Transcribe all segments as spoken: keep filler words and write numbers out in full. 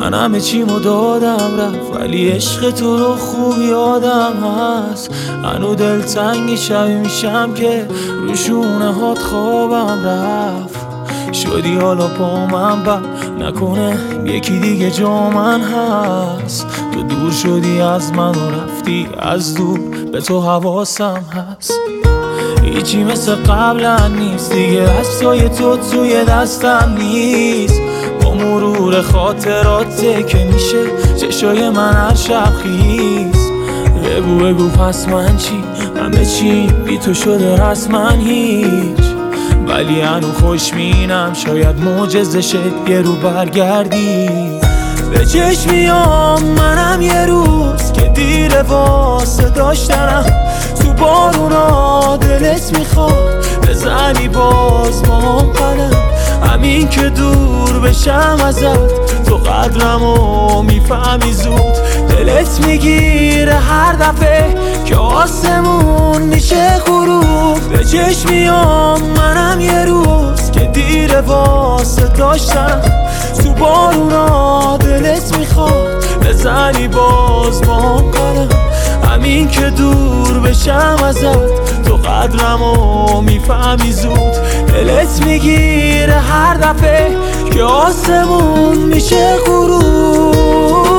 من همه چیمو دادم رفت، ولی عشق تو رو خوب یادم هست. هنو دلتنگی شبی میشم که رو شونه هات خوابم رفت. شدی حالا با من بر نکنه یکی دیگه جا من هست. تو دور شدی از من و رفتی از دور، به تو حواسم هست. هیچی مثل قبلا نیست دیگه، عکسای تو توی دستم نیست. با مرور خاطراته که میشه چشای من هر شب خیز. بگو بگو پس من چی، همه چی بی تو شده رسما هیچ. ولی هنو خوشمینم شاید معجزه شد یه رو برگردی. به چشمیام منم یه روز که دیر واسه داشتنم. تو بارونا دلت میخواد بزنی باز با هم قلم. همین که دور بشم ازت تو قدرمو میفهمی زود. دلت میگیره هر دفعه که آسمون میشه غروب. به چشمیام منم یه روز که دیر واسه داشتم. تو بارونا دلت میخواد بزنی باز با هم قلم. همین که دور بشم ازت تو قدرمو میفهمی زود. دلت میگیره هر دفعه که آسمون میشه غروب.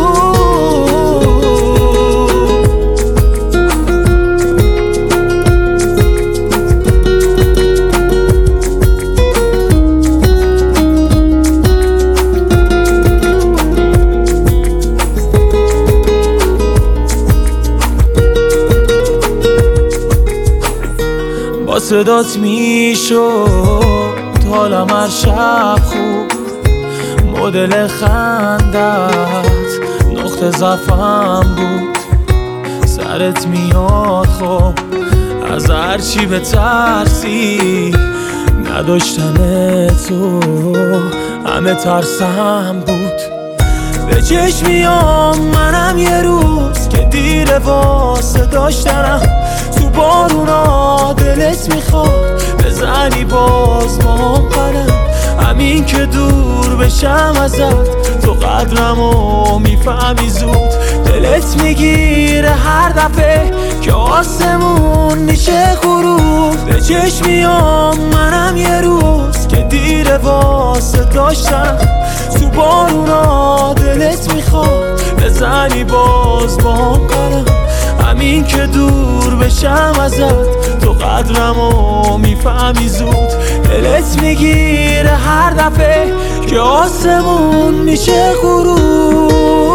با صدات میشد حالم هر شب خوب. مدل خندت نقطه ضعفم بود. سرت میاد خب از هرچی بترسی. نداشتن تو همه ترسم بود. به چشمیام منم یه روز که دیر واسه داشتنم. تو بارونا دلت میخواد بزنی باز با هم قلم. همین که دور بشم ازت تو قدرمو میفهمی زود. دلت میگیره هر دفعه که آسمون میشه غروب. به چشمیام منم یه روز که دیر واسه داشتم. تو بارونا دلت میخواد بزنی باز با هم قلم. همین که دور بشم ازت تو قدرمو میفهمی زود. دلت میگیره هر دفعه که آسمون میشه غروب.